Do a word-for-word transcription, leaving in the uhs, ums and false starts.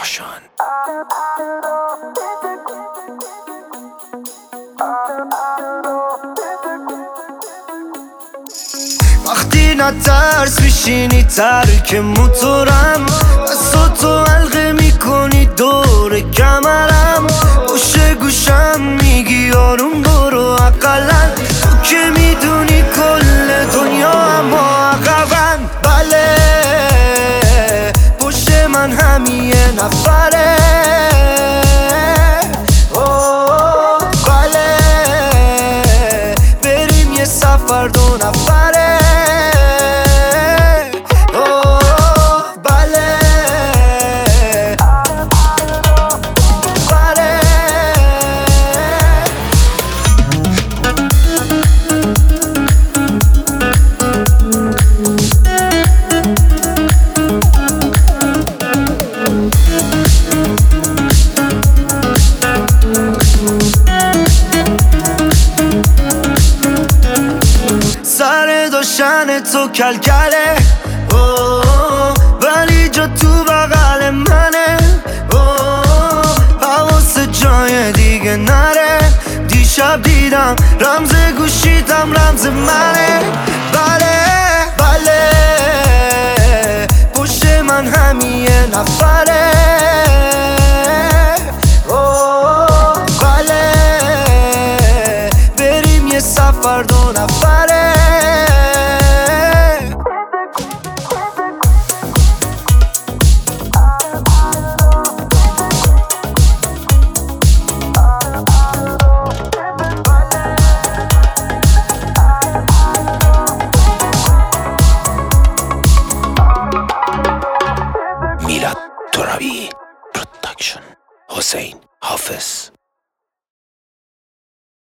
Production. وقتی نترس میشینی ترک موتورم دستاتو حلقه میکنی دور کمرم گوشه گوشم میگی آروم برو اقلن تو که میدونی کل دنیا اما عقبن بله پشت من همی یه نفره بله بریم یه سفر دو نفره سر داشتن تو کلکله ولی جا تو بغل منه حواس جای دیگه نره دیشب دیدم رمز گوشیتم رمز منه بله بله پشت من همی یه نفره بله بریم یه سفر دو نفره میلاد ترابی پروداکشن. حسین حافظ.